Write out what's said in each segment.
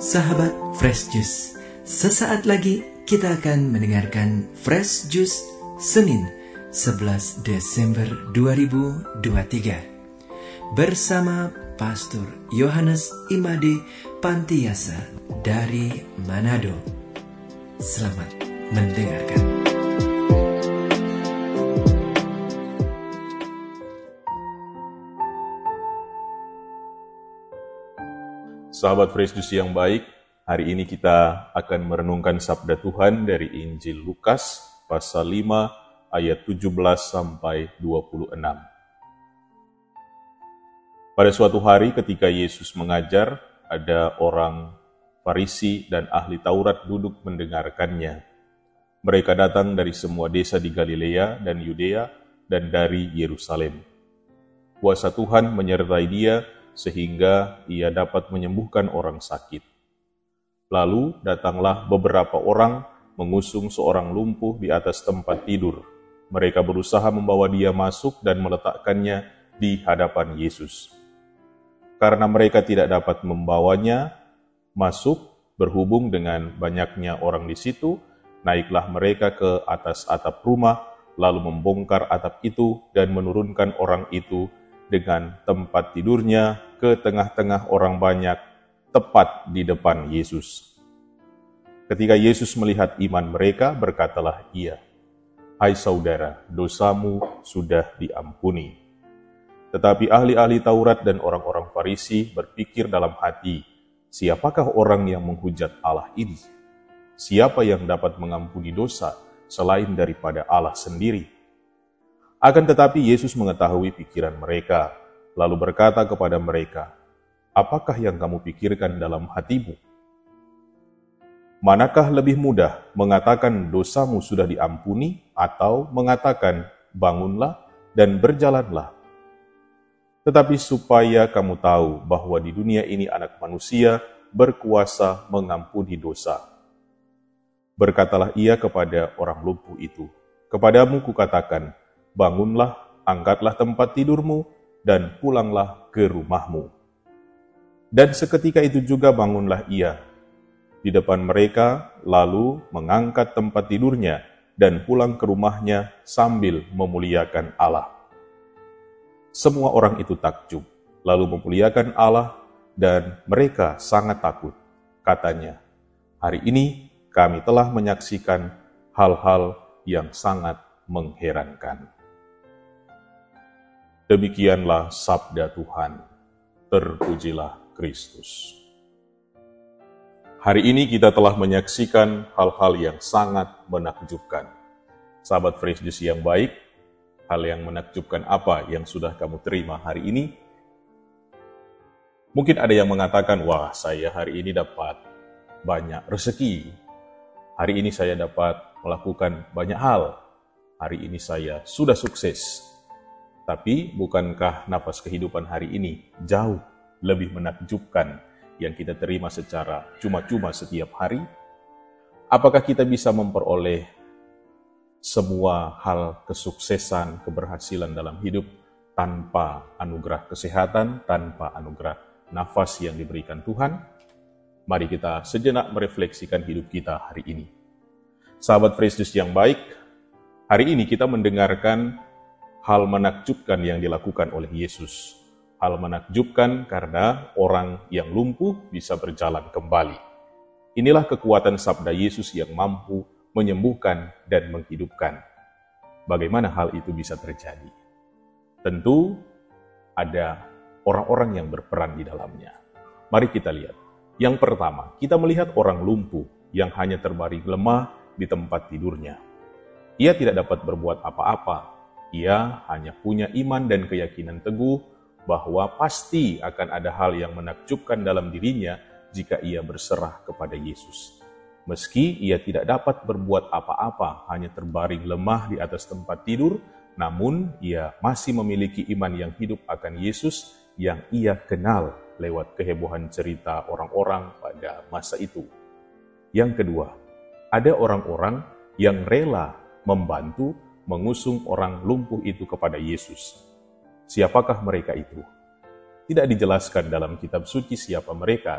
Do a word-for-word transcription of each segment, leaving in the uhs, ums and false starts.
Sahabat Fresh Juice, sesaat lagi kita akan mendengarkan Fresh Juice Senin sebelas Desember dua ribu dua puluh tiga bersama Pastor Yohanes Imade Pantiasa dari Manado. Selamat mendengarkan. Sahabat Fresh Juice yang baik, hari ini kita akan merenungkan sabda Tuhan dari Injil Lukas pasal lima ayat tujuh belas sampai dua puluh enam. Pada suatu hari ketika Yesus mengajar, ada orang Farisi dan ahli Taurat duduk mendengarkannya. Mereka datang dari semua desa di Galilea dan Yudea dan dari Yerusalem. Kuasa Tuhan menyertai dia sehingga ia dapat menyembuhkan orang sakit. Lalu datanglah beberapa orang mengusung seorang lumpuh di atas tempat tidur. Mereka berusaha membawa dia masuk dan meletakkannya di hadapan Yesus. Karena mereka tidak dapat membawanya masuk berhubung dengan banyaknya orang di situ, naiklah mereka ke atas atap rumah, lalu membongkar atap itu dan menurunkan orang itu dengan tempat tidurnya ke tengah-tengah orang banyak, tepat di depan Yesus. Ketika Yesus melihat iman mereka, berkatalah ia, "Hai saudara, dosamu sudah diampuni." Tetapi ahli-ahli Taurat dan orang-orang Farisi berpikir dalam hati, siapakah orang yang menghujat Allah ini? Siapa yang dapat mengampuni dosa selain daripada Allah sendiri? Akan tetapi Yesus mengetahui pikiran mereka, lalu berkata kepada mereka, "Apakah yang kamu pikirkan dalam hatimu? Manakah lebih mudah mengatakan dosamu sudah diampuni atau mengatakan bangunlah dan berjalanlah? Tetapi supaya kamu tahu bahwa di dunia ini Anak Manusia berkuasa mengampuni dosa." Berkatalah ia kepada orang lumpuh itu, "Kepadamu kukatakan, bangunlah, angkatlah tempat tidurmu, dan pulanglah ke rumahmu." Dan seketika itu juga bangunlah ia di depan mereka, lalu mengangkat tempat tidurnya dan pulang ke rumahnya sambil memuliakan Allah. Semua orang itu takjub, lalu memuliakan Allah, dan mereka sangat takut. Katanya, "Hari ini kami telah menyaksikan hal-hal yang sangat mengherankan." Demikianlah sabda Tuhan. Terpujilah Kristus. Hari ini kita telah menyaksikan hal-hal yang sangat menakjubkan. Sahabat Fresh Juice yang baik, hal yang menakjubkan apa yang sudah kamu terima hari ini? Mungkin ada yang mengatakan, wah saya hari ini dapat banyak rezeki. Hari ini saya dapat melakukan banyak hal. Hari ini saya sudah sukses. Tapi bukankah nafas kehidupan hari ini jauh lebih menakjubkan yang kita terima secara cuma-cuma setiap hari? Apakah kita bisa memperoleh semua hal kesuksesan, keberhasilan dalam hidup tanpa anugerah kesehatan, tanpa anugerah nafas yang diberikan Tuhan? Mari kita sejenak merefleksikan hidup kita hari ini. Sahabat Fresh Juice yang baik, hari ini kita mendengarkan hal menakjubkan yang dilakukan oleh Yesus. Hal menakjubkan karena orang yang lumpuh bisa berjalan kembali. Inilah kekuatan sabda Yesus yang mampu menyembuhkan dan menghidupkan. Bagaimana hal itu bisa terjadi? Tentu ada orang-orang yang berperan di dalamnya. Mari kita lihat. Yang pertama, kita melihat orang lumpuh yang hanya terbaring lemah di tempat tidurnya. Ia tidak dapat berbuat apa-apa. Ia hanya punya iman dan keyakinan teguh bahwa pasti akan ada hal yang menakjubkan dalam dirinya jika ia berserah kepada Yesus. Meski ia tidak dapat berbuat apa-apa, hanya terbaring lemah di atas tempat tidur, namun ia masih memiliki iman yang hidup akan Yesus yang ia kenal lewat kehebohan cerita orang-orang pada masa itu. Yang kedua, ada orang-orang yang rela membantu mengusung orang lumpuh itu kepada Yesus. Siapakah mereka itu? Tidak dijelaskan dalam kitab suci siapa mereka,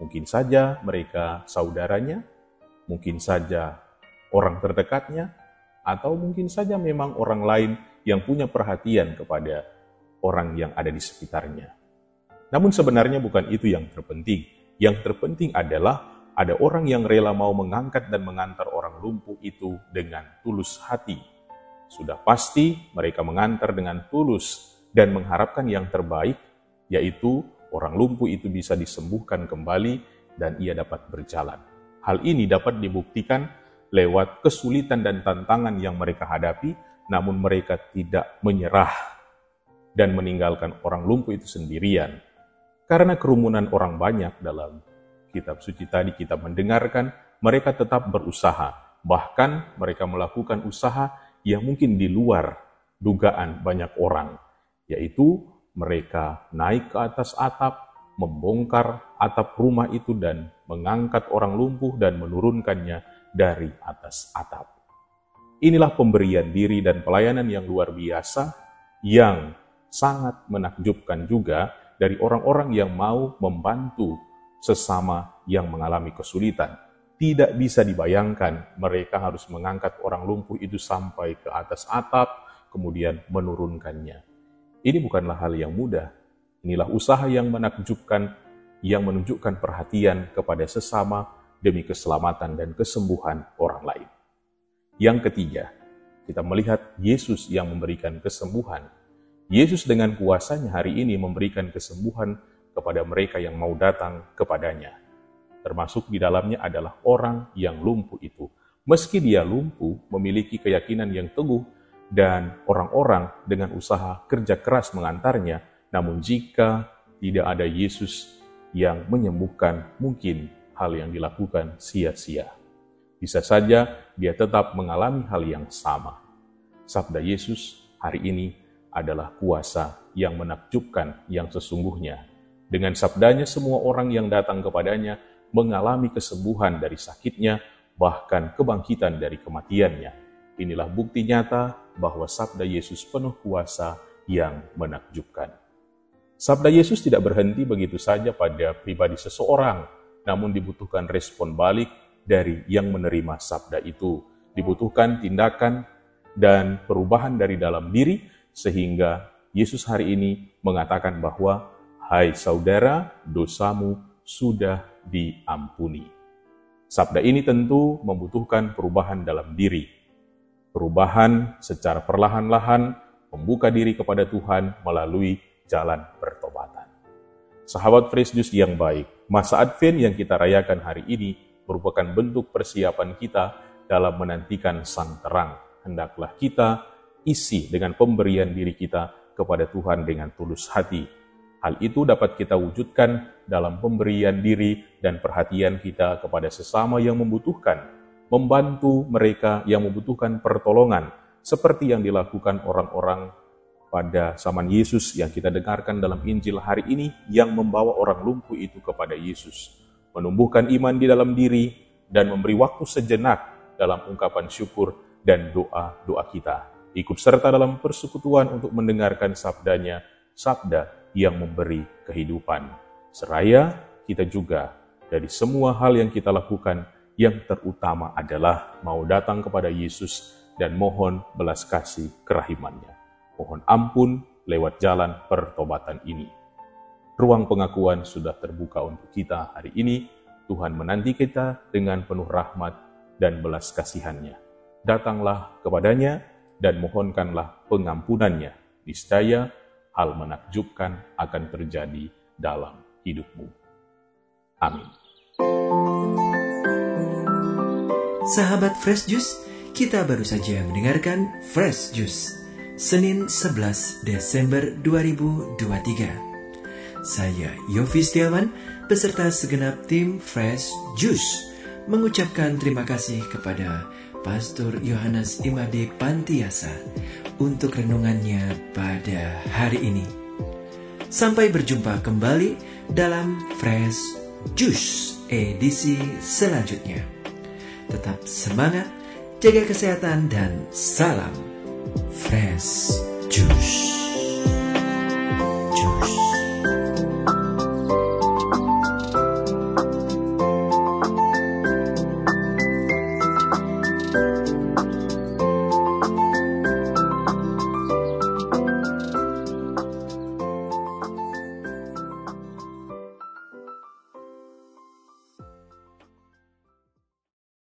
Mungkin saja mereka saudaranya, mungkin saja orang terdekatnya, atau mungkin saja memang orang lain yang punya perhatian kepada orang yang ada di sekitarnya. Namun sebenarnya bukan itu yang terpenting. Yang terpenting adalah ada orang yang rela mau mengangkat dan mengantar orang lumpuh itu dengan tulus hati. Sudah pasti mereka mengantar dengan tulus dan mengharapkan yang terbaik, yaitu orang lumpuh itu bisa disembuhkan kembali dan ia dapat berjalan. Hal ini dapat dibuktikan lewat kesulitan dan tantangan yang mereka hadapi, namun mereka tidak menyerah dan meninggalkan orang lumpuh itu sendirian. Karena kerumunan orang banyak dalam kitab suci tadi kita mendengarkan, mereka tetap berusaha. Bahkan mereka melakukan usaha yang mungkin di luar dugaan banyak orang, yaitu mereka naik ke atas atap, membongkar atap rumah itu dan mengangkat orang lumpuh dan menurunkannya dari atas atap. Inilah pemberian diri dan pelayanan yang luar biasa, yang sangat menakjubkan juga dari orang-orang yang mau membantu sesama yang mengalami kesulitan. Tidak bisa dibayangkan mereka harus mengangkat orang lumpuh itu sampai ke atas atap, kemudian menurunkannya. Ini bukanlah hal yang mudah. Inilah usaha yang menakjubkan, yang menunjukkan perhatian kepada sesama demi keselamatan dan kesembuhan orang lain. Yang ketiga, kita melihat Yesus yang memberikan kesembuhan. Yesus dengan kuasanya hari ini memberikan kesembuhan kepada mereka yang mau datang kepadanya. Termasuk di dalamnya adalah orang yang lumpuh itu. Meski dia lumpuh, memiliki keyakinan yang teguh, dan orang-orang dengan usaha kerja keras mengantarnya, namun jika tidak ada Yesus yang menyembuhkan, mungkin hal yang dilakukan sia-sia. Bisa saja dia tetap mengalami hal yang sama. Sabda Yesus hari ini adalah kuasa yang menakjubkan yang sesungguhnya. Dengan sabdanya semua orang yang datang kepadanya mengalami kesembuhan dari sakitnya, bahkan kebangkitan dari kematiannya. Inilah bukti nyata bahwa sabda Yesus penuh kuasa yang menakjubkan. Sabda Yesus tidak berhenti begitu saja pada pribadi seseorang, namun dibutuhkan respon balik dari yang menerima sabda itu. Dibutuhkan tindakan dan perubahan dari dalam diri, sehingga Yesus hari ini mengatakan bahwa, "Hai saudara, dosamu sudah diampuni." Sabda ini tentu membutuhkan perubahan dalam diri. Perubahan secara perlahan-lahan, membuka diri kepada Tuhan melalui jalan pertobatan. Sahabat Fresh Juice yang baik, masa Advent yang kita rayakan hari ini merupakan bentuk persiapan kita dalam menantikan Sang Terang. Hendaklah kita isi dengan pemberian diri kita kepada Tuhan dengan tulus hati. Hal itu dapat kita wujudkan dalam pemberian diri dan perhatian kita kepada sesama yang membutuhkan, membantu mereka yang membutuhkan pertolongan, seperti yang dilakukan orang-orang pada zaman Yesus yang kita dengarkan dalam Injil hari ini, yang membawa orang lumpuh itu kepada Yesus, menumbuhkan iman di dalam diri, dan memberi waktu sejenak dalam ungkapan syukur dan doa-doa kita. Ikut serta dalam persekutuan untuk mendengarkan sabdanya, sabda yang memberi kehidupan. Seraya kita juga dari semua hal yang kita lakukan, yang terutama adalah mau datang kepada Yesus dan mohon belas kasih kerahimannya. Mohon ampun lewat jalan pertobatan ini. Ruang pengakuan sudah terbuka untuk kita hari ini. Tuhan menanti kita dengan penuh rahmat dan belas kasihannya. Datanglah kepadanya dan mohonkanlah pengampunannya. Niscaya hal menakjubkan akan terjadi dalam hidupmu. Amin. Sahabat Fresh Juice, kita baru saja mendengarkan Fresh Juice, Senin sebelas Desember dua ribu dua puluh tiga. Saya Yofi Setiawan beserta segenap tim Fresh Juice mengucapkan terima kasih kepada Pastor Yohanes Imade Pantiasa untuk renungannya pada hari ini. Sampai berjumpa kembali dalam Fresh Juice edisi selanjutnya. Tetap semangat, jaga kesehatan, dan salam Fresh Juice.